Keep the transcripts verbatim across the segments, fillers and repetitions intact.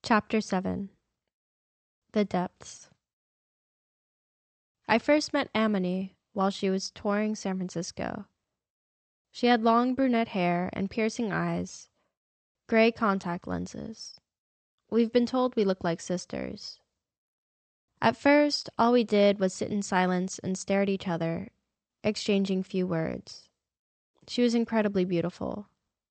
Chapter seven. The Depths. I first met Amity while she was touring San Francisco. She had long brunette hair and piercing eyes, gray contact lenses. We've been told we look like sisters. At first, all we did was sit in silence and stare at each other, exchanging few words. She was incredibly beautiful.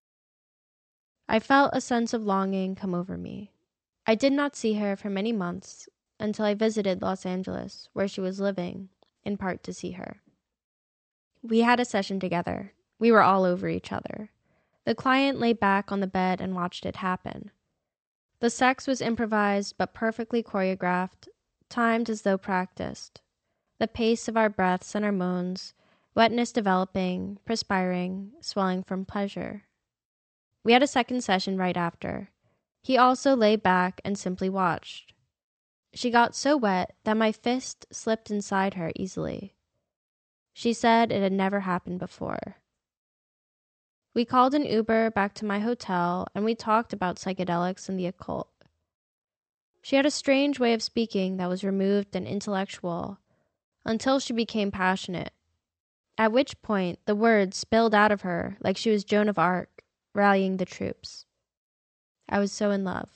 I felt a sense of longing come over me. I did not see her for many months until I visited Los Angeles, where she was living, in part to see her. We had a session together. We were all over each other. The client lay back on the bed and watched it happen. The sex was improvised but perfectly choreographed, timed as though practiced. The pace of our breaths and our moans, wetness developing, perspiring, swelling from pleasure. We had a second session right after. He also lay back and simply watched. She got so wet that my fist slipped inside her easily. She said it had never happened before. We called an Uber back to my hotel and we talked about psychedelics and the occult. She had a strange way of speaking that was removed and intellectual until she became passionate, at which point the words spilled out of her like she was Joan of Arc rallying the troops. I was so in love.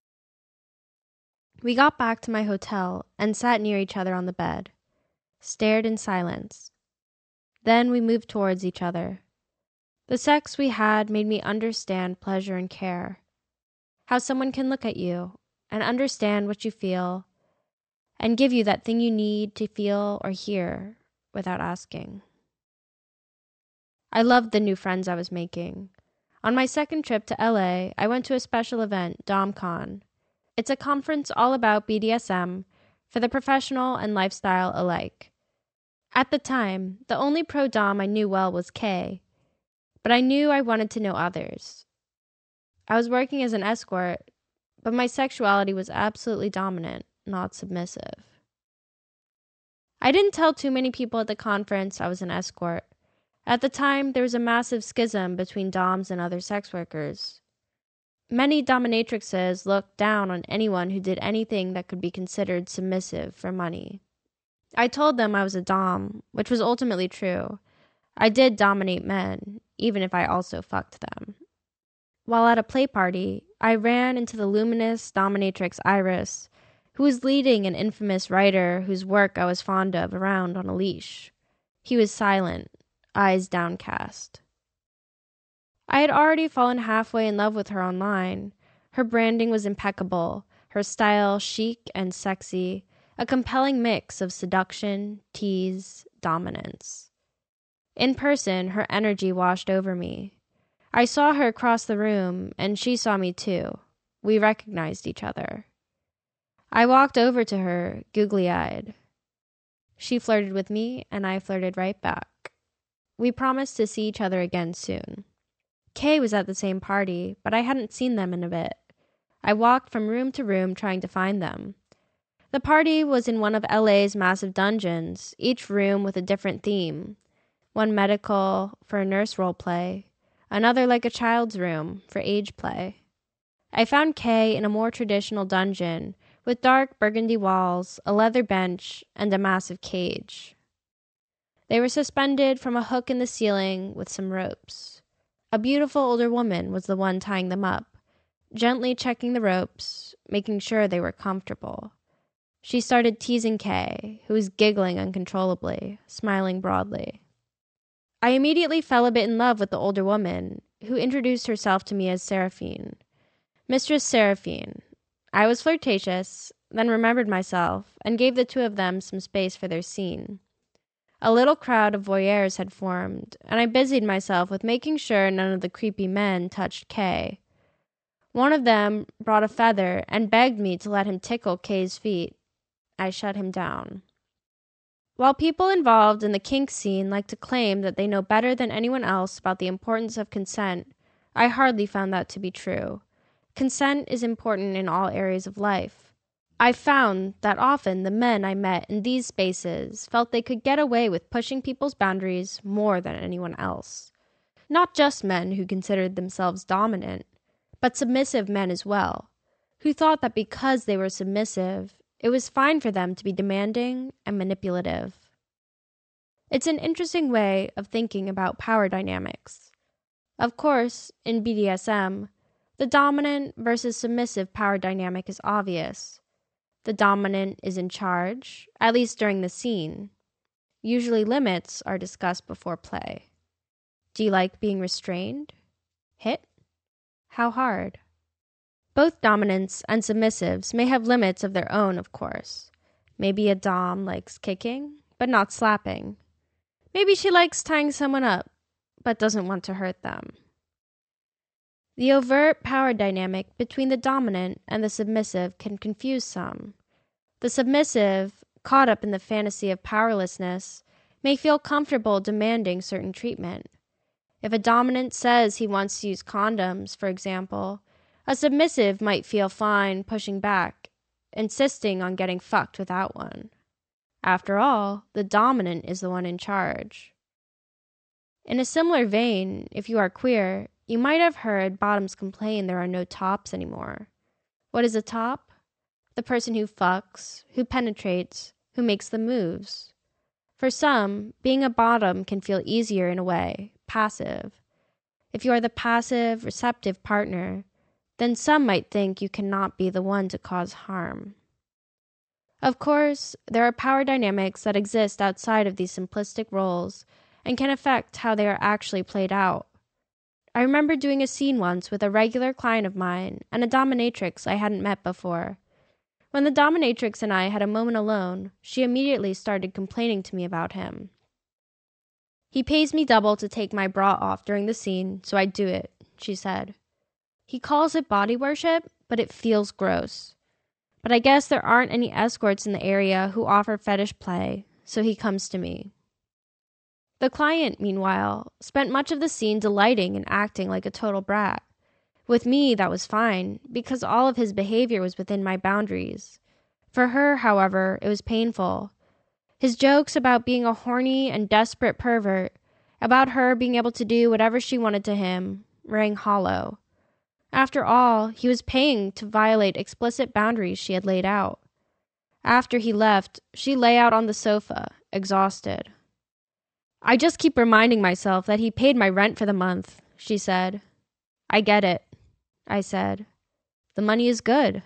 We got back to my hotel and sat near each other on the bed, stared in silence. Then we moved towards each other. The sex we had made me understand pleasure and care, how someone can look at you and understand what you feel and give you that thing you need to feel or hear without asking. I loved the new friends I was making. On my second trip to L A, I went to a special event, DomCon. It's a conference all about B D S M for the professional and lifestyle alike. At the time, the only pro-dom I knew well was Kay, but I knew I wanted to know others. I was working as an escort, but my sexuality was absolutely dominant, not submissive. I didn't tell too many people at the conference I was an escort. At the time, there was a massive schism between doms and other sex workers. Many dominatrixes looked down on anyone who did anything that could be considered submissive for money. I told them I was a dom, which was ultimately true. I did dominate men, even if I also fucked them. While at a play party, I ran into the luminous dominatrix Iris, who was leading an infamous writer whose work I was fond of around on a leash. He was silent, eyes downcast. I had already fallen halfway in love with her online. Her branding was impeccable, her style chic and sexy, a compelling mix of seduction, tease, dominance. In person, her energy washed over me. I saw her across the room, and she saw me too. We recognized each other. I walked over to her, googly-eyed. She flirted with me, and I flirted right back. We promised to see each other again soon. Kay was at the same party, but I hadn't seen them in a bit. I walked from room to room trying to find them. The party was in one of L A's massive dungeons, each room with a different theme. One medical, for a nurse role play, another like a child's room, for age play. I found Kay in a more traditional dungeon, with dark burgundy walls, a leather bench, and a massive cage. They were suspended from a hook in the ceiling with some ropes. A beautiful older woman was the one tying them up, gently checking the ropes, making sure they were comfortable. She started teasing Kay, who was giggling uncontrollably, smiling broadly. I immediately fell a bit in love with the older woman, who introduced herself to me as Seraphine. Mistress Seraphine. I was flirtatious, then remembered myself, and gave the two of them some space for their scene. A little crowd of voyeurs had formed, and I busied myself with making sure none of the creepy men touched Kay. One of them brought a feather and begged me to let him tickle Kay's feet. I shut him down. While people involved in the kink scene like to claim that they know better than anyone else about the importance of consent, I hardly found that to be true. Consent is important in all areas of life. I found that often the men I met in these spaces felt they could get away with pushing people's boundaries more than anyone else. Not just men who considered themselves dominant, but submissive men as well, who thought that because they were submissive, it was fine for them to be demanding and manipulative. It's an interesting way of thinking about power dynamics. Of course, in B D S M, the dominant versus submissive power dynamic is obvious. The dominant is in charge, at least during the scene. Usually limits are discussed before play. Do you like being restrained? Hit? How hard? Both dominants and submissives may have limits of their own, of course. Maybe a dom likes kicking, but not slapping. Maybe she likes tying someone up, but doesn't want to hurt them. The overt power dynamic between the dominant and the submissive can confuse some. The submissive, caught up in the fantasy of powerlessness, may feel comfortable demanding certain treatment. If a dominant says he wants to use condoms, for example, a submissive might feel fine pushing back, insisting on getting fucked without one. After all, the dominant is the one in charge. In a similar vein, if you are queer, you might have heard bottoms complain there are no tops anymore. What is a top? The person who fucks, who penetrates, who makes the moves. For some, being a bottom can feel easier in a way, passive. If you are the passive, receptive partner, then some might think you cannot be the one to cause harm. Of course, there are power dynamics that exist outside of these simplistic roles and can affect how they are actually played out. I remember doing a scene once with a regular client of mine and a dominatrix I hadn't met before. When the dominatrix and I had a moment alone, she immediately started complaining to me about him. He pays me double to take my bra off during the scene, so I do it, she said. He calls it body worship, but it feels gross. But I guess there aren't any escorts in the area who offer fetish play, so he comes to me. The client, meanwhile, spent much of the scene delighting and acting like a total brat. With me, that was fine, because all of his behavior was within my boundaries. For her, however, it was painful. His jokes about being a horny and desperate pervert, about her being able to do whatever she wanted to him, rang hollow. After all, he was paying to violate explicit boundaries she had laid out. After he left, she lay out on the sofa, exhausted. I just keep reminding myself that he paid my rent for the month, she said. I get it, I said. The money is good.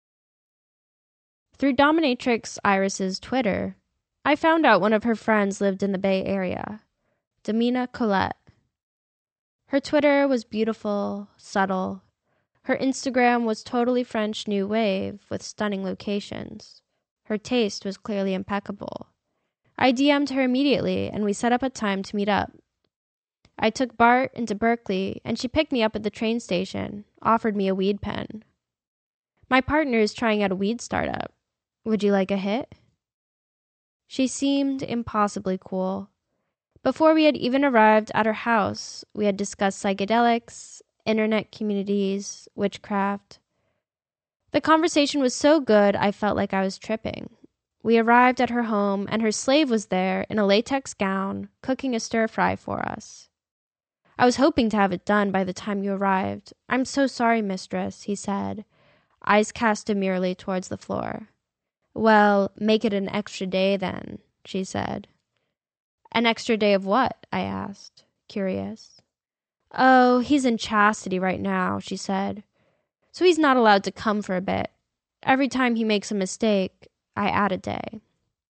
Through dominatrix Iris's Twitter, I found out one of her friends lived in the Bay Area, Damina Colette. Her Twitter was beautiful, subtle. Her Instagram was totally French new wave with stunning locations. Her taste was clearly impeccable. I D M'd her immediately and we set up a time to meet up. I took Bart into Berkeley and she picked me up at the train station, offered me a weed pen. My partner is trying out a weed startup. Would you like a hit? She seemed impossibly cool. Before we had even arrived at her house, we had discussed psychedelics, internet communities, witchcraft. The conversation was so good I felt like I was tripping. We arrived at her home and her slave was there in a latex gown, cooking a stir-fry for us. I was hoping to have it done by the time you arrived. I'm so sorry, mistress, he said, eyes cast demurely towards the floor. Well, make it an extra day then, she said. An extra day of what? I asked, curious. Oh, he's in chastity right now, she said. So he's not allowed to come for a bit. Every time he makes a mistake, I add a day.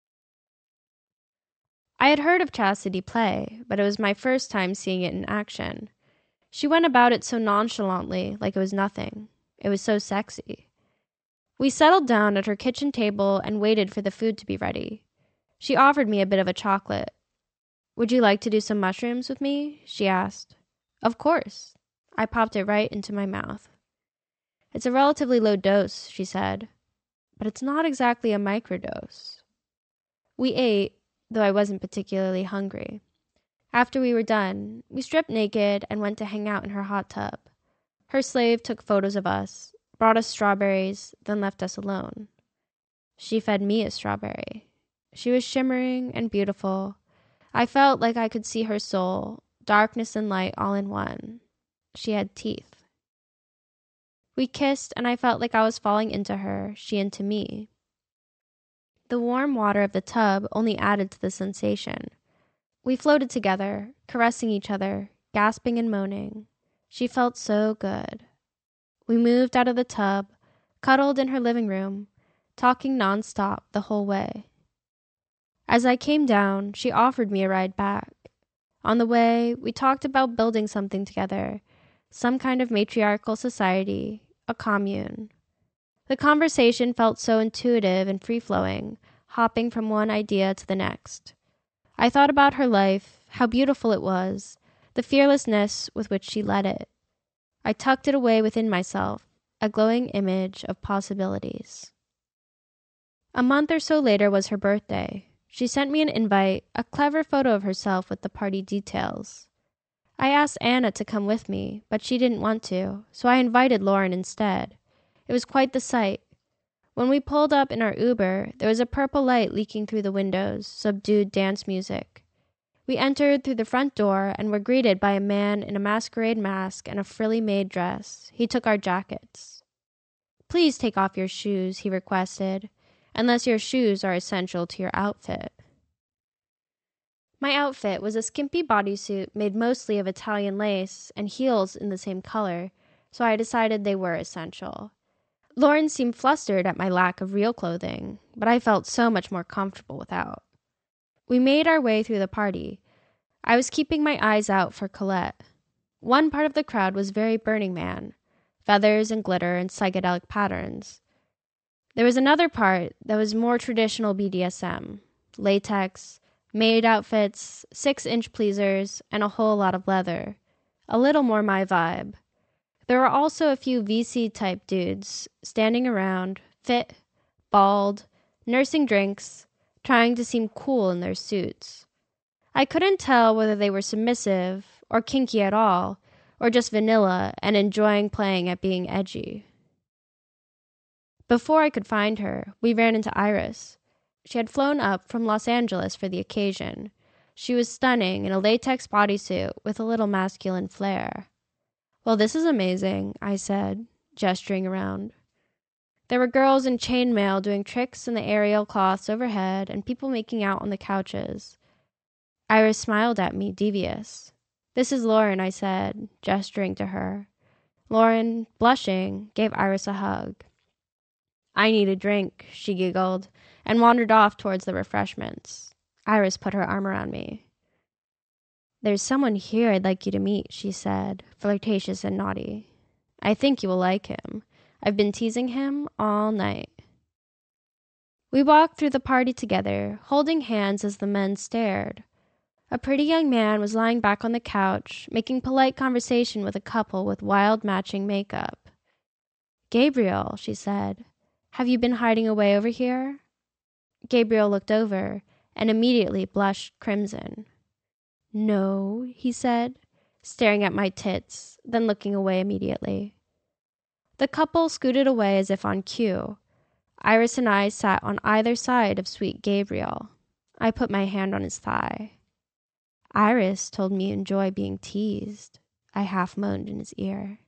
I had heard of chastity play, but it was my first time seeing it in action. She went about it so nonchalantly, like it was nothing. It was so sexy. We settled down at her kitchen table and waited for the food to be ready. She offered me a bit of a chocolate. Would you like to do some mushrooms with me? She asked. Of course. I popped it right into my mouth. It's a relatively low dose, she said, but it's not exactly a microdose. We ate, though I wasn't particularly hungry. After we were done, we stripped naked and went to hang out in her hot tub. Her slave took photos of us, brought us strawberries, then left us alone. She fed me a strawberry. She was shimmering and beautiful. I felt like I could see her soul, darkness and light all in one. She had teeth. We kissed, and I felt like I was falling into her, she into me. The warm water of the tub only added to the sensation. We floated together, caressing each other, gasping and moaning. She felt so good. We moved out of the tub, cuddled in her living room, talking nonstop the whole way. As I came down, she offered me a ride back. On the way, we talked about building something together, some kind of matriarchal society, a commune. The conversation felt so intuitive and free-flowing, hopping from one idea to the next. I thought about her life, how beautiful it was, the fearlessness with which she led it. I tucked it away within myself, a glowing image of possibilities. A month or so later was her birthday. She sent me an invite, a clever photo of herself with the party details. I asked Anna to come with me, but she didn't want to, so I invited Lauren instead. It was quite the sight. When we pulled up in our Uber, there was a purple light leaking through the windows, subdued dance music. We entered through the front door and were greeted by a man in a masquerade mask and a frilly maid dress. He took our jackets. "Please take off your shoes," he requested, "unless your shoes are essential to your outfit." My outfit was a skimpy bodysuit made mostly of Italian lace and heels in the same color, so I decided they were essential. Lauren seemed flustered at my lack of real clothing, but I felt so much more comfortable without. We made our way through the party. I was keeping my eyes out for Colette. One part of the crowd was very Burning Man, feathers and glitter and psychedelic patterns. There was another part that was more traditional B D S M, latex, maid outfits, six-inch pleasers, and a whole lot of leather. A little more my vibe. There were also a few V C-type dudes standing around, fit, bald, nursing drinks, trying to seem cool in their suits. I couldn't tell whether they were submissive, or kinky at all, or just vanilla and enjoying playing at being edgy. Before I could find her, we ran into Iris. She had flown up from Los Angeles for the occasion. She was stunning in a latex bodysuit with a little masculine flair. "Well, this is amazing," I said, gesturing around. There were girls in chainmail doing tricks in the aerial cloths overhead and people making out on the couches. Iris smiled at me, devious. "This is Lauren," I said, gesturing to her. Lauren, blushing, gave Iris a hug. "I need a drink," she giggled, and wandered off towards the refreshments. Iris put her arm around me. "There's someone here I'd like you to meet," she said, flirtatious and naughty. "I think you will like him. I've been teasing him all night." We walked through the party together, holding hands as the men stared. A pretty young man was lying back on the couch, making polite conversation with a couple with wild matching makeup. "Gabriel," she said, "have you been hiding away over here?" Gabriel looked over and immediately blushed crimson. "No," he said, staring at my tits, then looking away immediately. The couple scooted away as if on cue. Iris and I sat on either side of sweet Gabriel. I put my hand on his thigh. "Iris told me you enjoy being teased," I half moaned in his ear.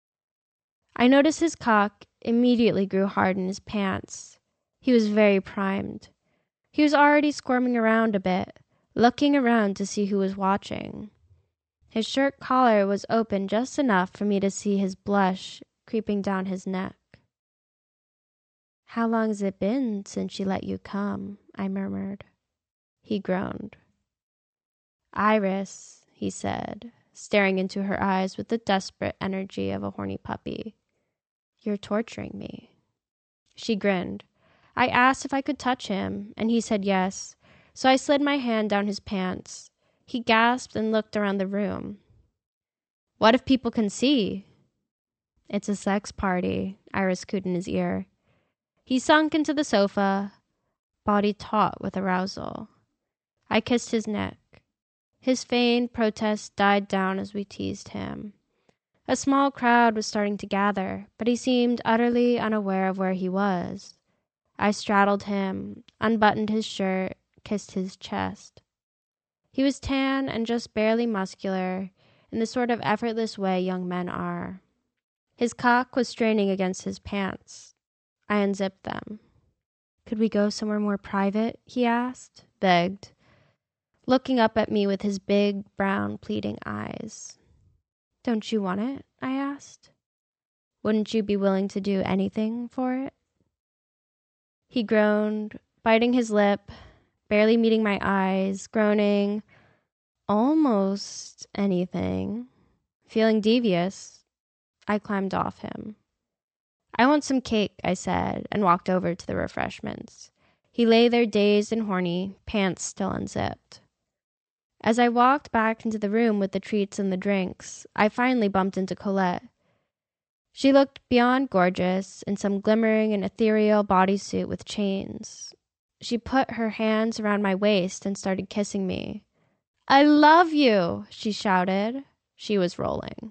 I noticed his cock immediately grew hard in his pants. He was very primed. He was already squirming around a bit, looking around to see who was watching. His shirt collar was open just enough for me to see his blush creeping down his neck. "How long's it been since she let you come?" I murmured. He groaned. "Iris," he said, staring into her eyes with the desperate energy of a horny puppy, "you're torturing me." She grinned. I asked if I could touch him, and he said yes, so I slid my hand down his pants. He gasped and looked around the room. "What if people can see?" "It's a sex party," Iris cooed in his ear. He sunk into the sofa, body taut with arousal. I kissed his neck. His feigned protest died down as we teased him. A small crowd was starting to gather, but he seemed utterly unaware of where he was. I straddled him, unbuttoned his shirt, kissed his chest. He was tan and just barely muscular, in the sort of effortless way young men are. His cock was straining against his pants. I unzipped them. "Could we go somewhere more private?" he asked, begged, looking up at me with his big, brown, pleading eyes. "Don't you want it?" I asked. "Wouldn't you be willing to do anything for it?" He groaned, biting his lip, barely meeting my eyes, groaning, "Almost anything." Feeling devious, I climbed off him. "I want some cake," I said, and walked over to the refreshments. He lay there dazed and horny, pants still unzipped. As I walked back into the room with the treats and the drinks, I finally bumped into Colette. She looked beyond gorgeous in some glimmering and ethereal bodysuit with chains. She put her hands around my waist and started kissing me. "I love you," she shouted. She was rolling.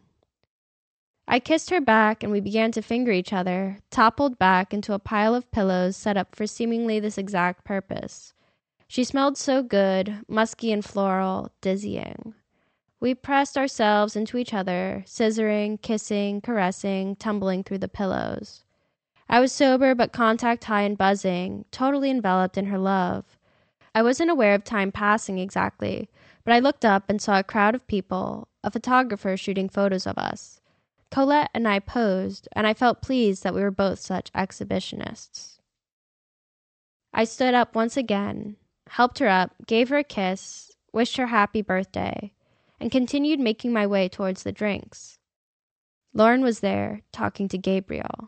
I kissed her back and we began to finger each other, toppled back into a pile of pillows set up for seemingly this exact purpose. She smelled so good, musky and floral, dizzying. We pressed ourselves into each other, scissoring, kissing, caressing, tumbling through the pillows. I was sober but contact high and buzzing, totally enveloped in her love. I wasn't aware of time passing exactly, but I looked up and saw a crowd of people, a photographer shooting photos of us. Colette and I posed, and I felt pleased that we were both such exhibitionists. I stood up once again, helped her up, gave her a kiss, wished her happy birthday, and continued making my way towards the drinks. Lauren was there, talking to Gabriel.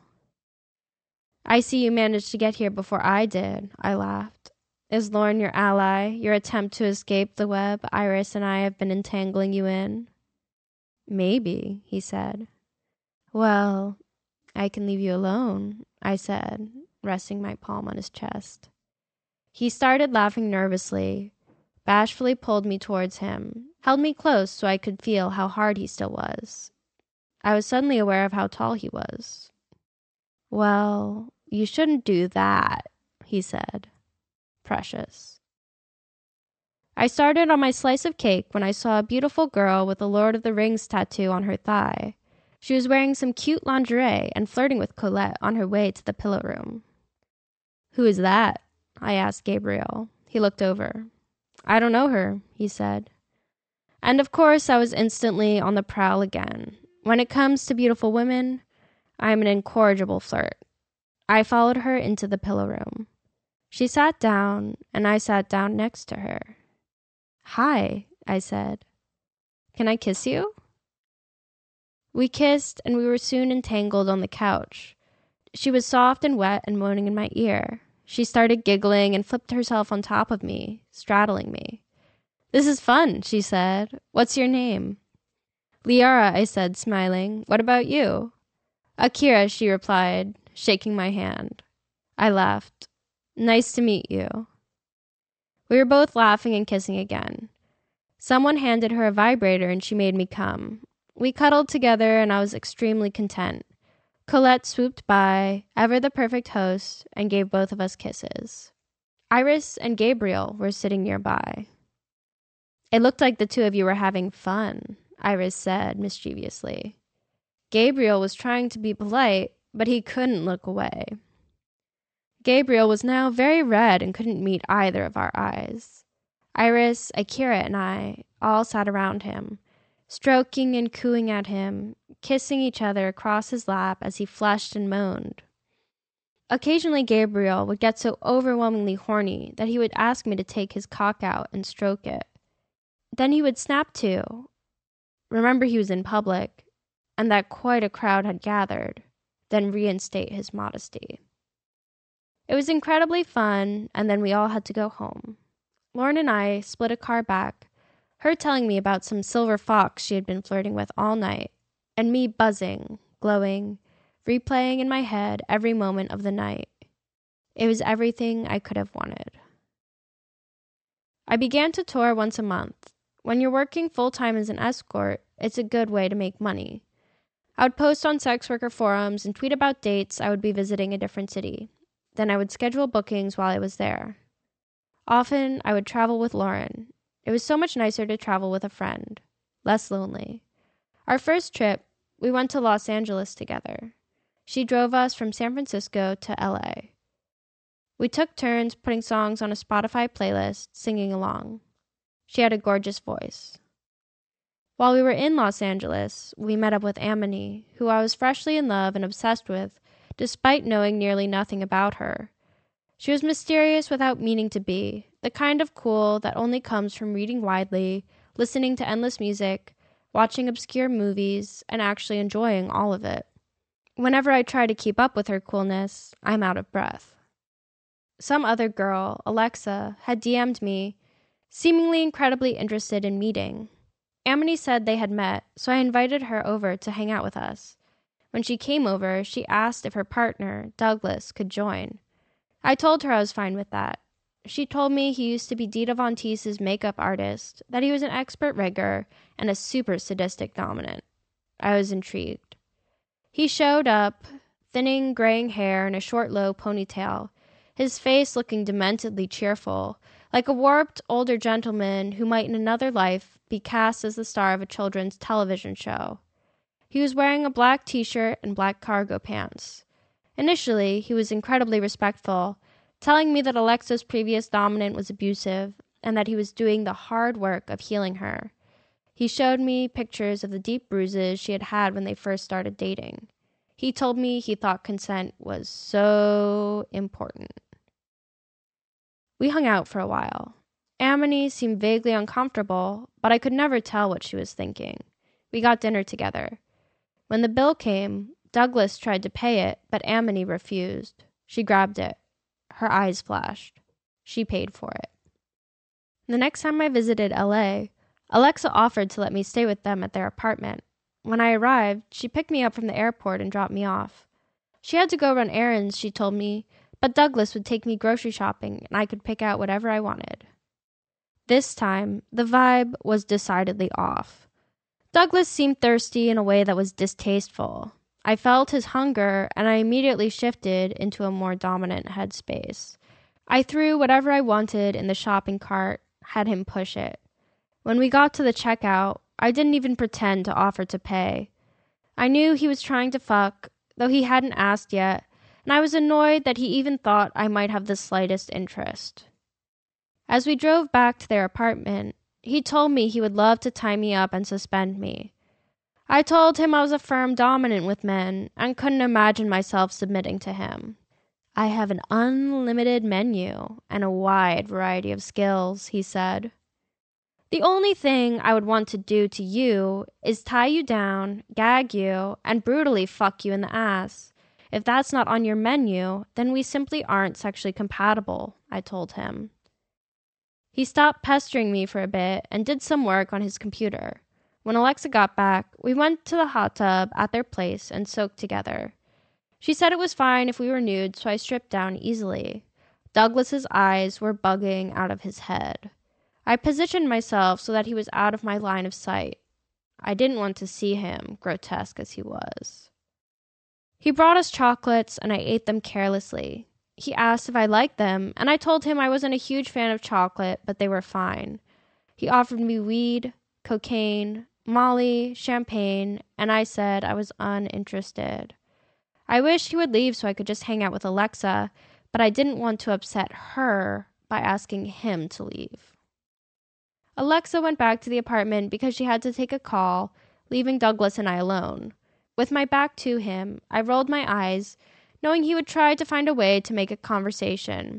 "I see you managed to get here before I did," I laughed. "Is Lauren your ally, your attempt to escape the web Iris and I have been entangling you in?" "Maybe," he said. "Well, I can leave you alone," I said, resting my palm on his chest. He started laughing nervously, bashfully pulled me towards him, held me close so I could feel how hard he still was. I was suddenly aware of how tall he was. "Well, you shouldn't do that," he said. Precious. I started on my slice of cake when I saw a beautiful girl with a Lord of the Rings tattoo on her thigh. She was wearing some cute lingerie and flirting with Colette on her way to the pillow room. "Who is that?" I asked Gabriel. He looked over. "I don't know her," he said. And of course I was instantly on the prowl again. When it comes to beautiful women, I am an incorrigible flirt. I followed her into the pillow room. She sat down, and I sat down next to her. "Hi," I said. "Can I kiss you?" We kissed, and we were soon entangled on the couch. She was soft and wet and moaning in my ear. She started giggling and flipped herself on top of me, straddling me. "This is fun," she said. "What's your name?" "Liara," I said, smiling. "What about you?" "Akira," she replied, shaking my hand. I laughed. "Nice to meet you." We were both laughing and kissing again. Someone handed her a vibrator and she made me come. We cuddled together and I was extremely content. Colette swooped by, ever the perfect host, and gave both of us kisses. Iris and Gabriel were sitting nearby. "It looked like the two of you were having fun," Iris said mischievously. Gabriel was trying to be polite, but he couldn't look away. Gabriel was now very red and couldn't meet either of our eyes. Iris, Akira, and I all sat around him, stroking and cooing at him, kissing each other across his lap as he flushed and moaned. Occasionally Gabriel would get so overwhelmingly horny that he would ask me to take his cock out and stroke it. Then he would snap to, remember he was in public, and that quite a crowd had gathered, then reinstate his modesty. It was incredibly fun, and then we all had to go home. Lauren and I split a car back, her telling me about some silver fox she had been flirting with all night, and me buzzing, glowing, replaying in my head every moment of the night. It was everything I could have wanted. I began to tour once a month. When you're working full-time as an escort, it's a good way to make money. I would post on sex worker forums and tweet about dates I would be visiting a different city. Then I would schedule bookings while I was there. Often, I would travel with Lauren. It was so much nicer to travel with a friend. Less lonely. Our first trip, we went to Los Angeles together. She drove us from San Francisco to L A. We took turns putting songs on a Spotify playlist, singing along. She had a gorgeous voice. While we were in Los Angeles, we met up with Amity, who I was freshly in love and obsessed with, despite knowing nearly nothing about her. She was mysterious without meaning to be, the kind of cool that only comes from reading widely, listening to endless music, watching obscure movies, and actually enjoying all of it. Whenever I try to keep up with her coolness, I'm out of breath. Some other girl, Alexa, had D M'd me, seemingly incredibly interested in meeting. Amity said they had met, so I invited her over to hang out with us. When she came over, she asked if her partner, Douglas, could join. I told her I was fine with that. She told me he used to be Dita Von Teese's makeup artist, that he was an expert rigger, and a super sadistic dominant. I was intrigued. He showed up, thinning graying hair and a short low ponytail, his face looking dementedly cheerful, like a warped older gentleman who might in another life be cast as the star of a children's television show. He was wearing a black t-shirt and black cargo pants. Initially, he was incredibly respectful, telling me that Alexa's previous dominant was abusive and that he was doing the hard work of healing her. He showed me pictures of the deep bruises she had had when they first started dating. He told me he thought consent was so important. We hung out for a while. Amity seemed vaguely uncomfortable, but I could never tell what she was thinking. We got dinner together. When the bill came, Douglas tried to pay it, but Amity refused. She grabbed it. Her eyes flashed. She paid for it. The next time I visited L A, Alexa offered to let me stay with them at their apartment. When I arrived, she picked me up from the airport and dropped me off. She had to go run errands, she told me, but Douglas would take me grocery shopping and I could pick out whatever I wanted. This time, the vibe was decidedly off. Douglas seemed thirsty in a way that was distasteful. I felt his hunger, and I immediately shifted into a more dominant headspace. I threw whatever I wanted in the shopping cart, had him push it. When we got to the checkout, I didn't even pretend to offer to pay. I knew he was trying to fuck, though he hadn't asked yet, and I was annoyed that he even thought I might have the slightest interest. As we drove back to their apartment, he told me he would love to tie me up and suspend me. I told him I was a firm dominant with men and couldn't imagine myself submitting to him. I have an unlimited menu and a wide variety of skills, he said. The only thing I would want to do to you is tie you down, gag you, and brutally fuck you in the ass. If that's not on your menu, then we simply aren't sexually compatible, I told him. He stopped pestering me for a bit and did some work on his computer. When Alexa got back, we went to the hot tub at their place and soaked together. She said it was fine if we were nude, so I stripped down easily. Douglas's eyes were bugging out of his head. I positioned myself so that he was out of my line of sight. I didn't want to see him, grotesque as he was. He brought us chocolates, and I ate them carelessly. He asked if I liked them, and I told him I wasn't a huge fan of chocolate, but they were fine. He offered me weed, cocaine, Molly, champagne, and I said I was uninterested. I wished he would leave so I could just hang out with Alexa, but I didn't want to upset her by asking him to leave. Alexa went back to the apartment because she had to take a call, leaving Douglas and I alone. With my back to him, I rolled my eyes, knowing he would try to find a way to make a conversation.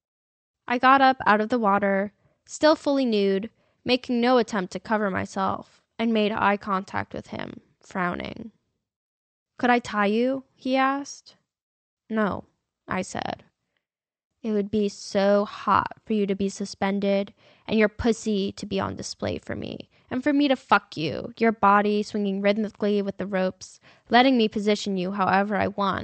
I got up out of the water, still fully nude, making no attempt to cover myself, and made eye contact with him, frowning. "Could I tie you?" he asked. "No," I said. "It would be so hot for you to be suspended and your pussy to be on display for me, and for me to fuck you, your body swinging rhythmically with the ropes, letting me position you however I want."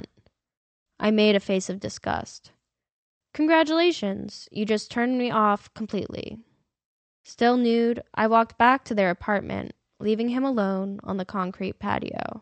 I made a face of disgust. "Congratulations, you just turned me off completely." Still nude, I walked back to their apartment, leaving him alone on the concrete patio.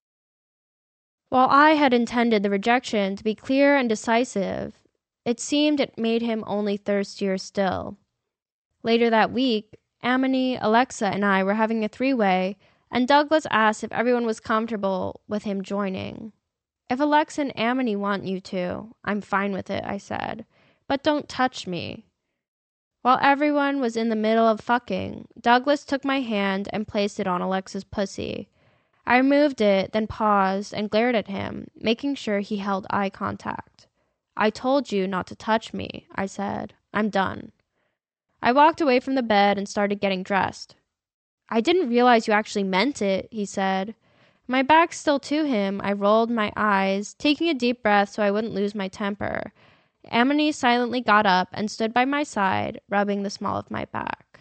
While I had intended the rejection to be clear and decisive, it seemed it made him only thirstier still. Later that week, Amity, Alexa, and I were having a three-way and Douglas asked if everyone was comfortable with him joining. "If Alexa and Amity want you to, I'm fine with it," I said, "but don't touch me." While everyone was in the middle of fucking, Douglas took my hand and placed it on Alexa's pussy. I removed it, then paused and glared at him, making sure he held eye contact. "I told you not to touch me," I said. "I'm done." I walked away from the bed and started getting dressed. "I didn't realize you actually meant it," he said. My back still to him, I rolled my eyes, taking a deep breath so I wouldn't lose my temper. Amity silently got up and stood by my side, rubbing the small of my back.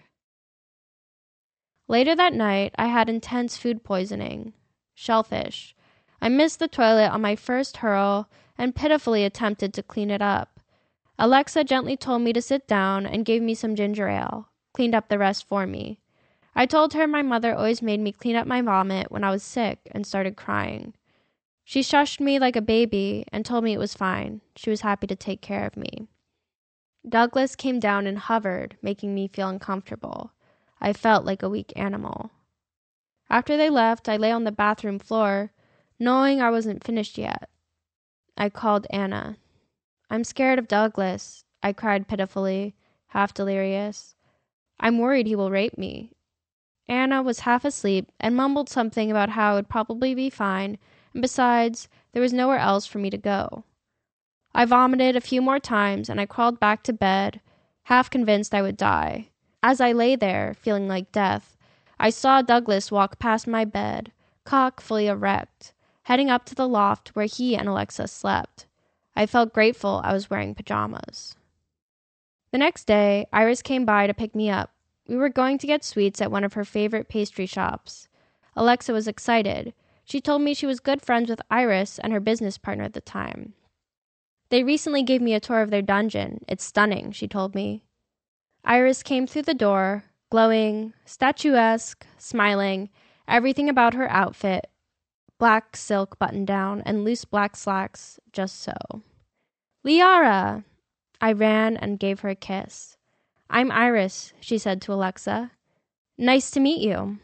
Later that night, I had intense food poisoning. Shellfish. I missed the toilet on my first hurl and pitifully attempted to clean it up. Alexa gently told me to sit down and gave me some ginger ale, cleaned up the rest for me. I told her my mother always made me clean up my vomit when I was sick and started crying. She shushed me like a baby and told me it was fine. She was happy to take care of me. Douglas came down and hovered, making me feel uncomfortable. I felt like a weak animal. After they left, I lay on the bathroom floor, knowing I wasn't finished yet. I called Anna. "I'm scared of Douglas," I cried pitifully, half delirious. "I'm worried he will rape me." Anna was half asleep and mumbled something about how it would probably be fine, and besides, there was nowhere else for me to go. I vomited a few more times and I crawled back to bed, half convinced I would die. As I lay there, feeling like death, I saw Douglas walk past my bed, cock fully erect, heading up to the loft where he and Alexa slept. I felt grateful I was wearing pajamas. The next day, Iris came by to pick me up. We were going to get sweets at one of her favorite pastry shops. Alexa was excited. She told me she was good friends with Iris and her business partner at the time. "They recently gave me a tour of their dungeon. It's stunning," she told me. Iris came through the door, glowing, statuesque, smiling, everything about her outfit, black silk button-down and loose black slacks, just so. "Liara!" I ran and gave her a kiss. "I'm Iris," she said to Alexa. "Nice to meet you."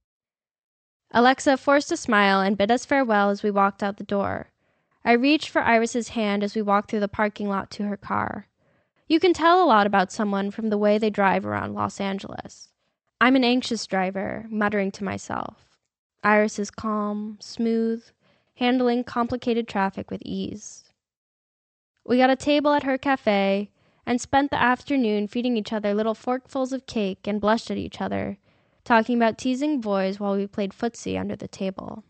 Alexa forced a smile and bid us farewell as we walked out the door. I reached for Iris's hand as we walked through the parking lot to her car. You can tell a lot about someone from the way they drive around Los Angeles. I'm an anxious driver, muttering to myself. Iris is calm, smooth, handling complicated traffic with ease. We got a table at her cafe and spent the afternoon feeding each other little forkfuls of cake and blushed at each other, talking about teasing boys while we played footsie under the table.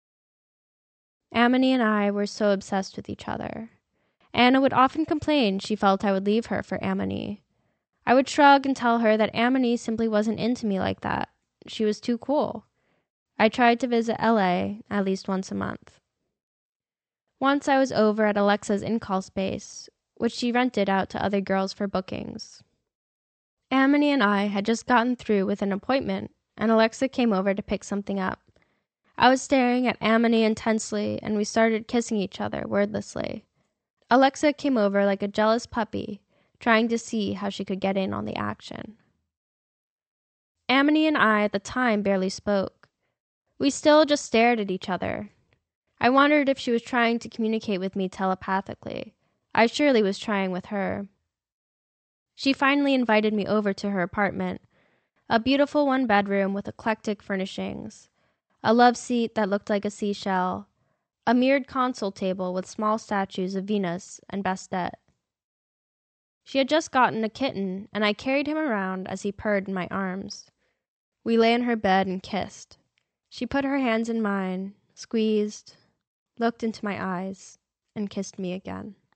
Amity and I were so obsessed with each other. Anna would often complain she felt I would leave her for Amity. I would shrug and tell her that Amity simply wasn't into me like that. She was too cool. I tried to visit L A at least once a month. Once I was over at Alexa's in-call space, which she rented out to other girls for bookings. Amity and I had just gotten through with an appointment, and Alexa came over to pick something up. I was staring at Amity intensely, and we started kissing each other wordlessly. Alexa came over like a jealous puppy, trying to see how she could get in on the action. Amity and I at the time barely spoke. We still just stared at each other. I wondered if she was trying to communicate with me telepathically. I surely was trying with her. She finally invited me over to her apartment, a beautiful one-bedroom with eclectic furnishings, a love seat that looked like a seashell, a mirrored console table with small statues of Venus and Bastet. She had just gotten a kitten, and I carried him around as he purred in my arms. We lay in her bed and kissed. She put her hands in mine, squeezed, looked into my eyes, and kissed me again.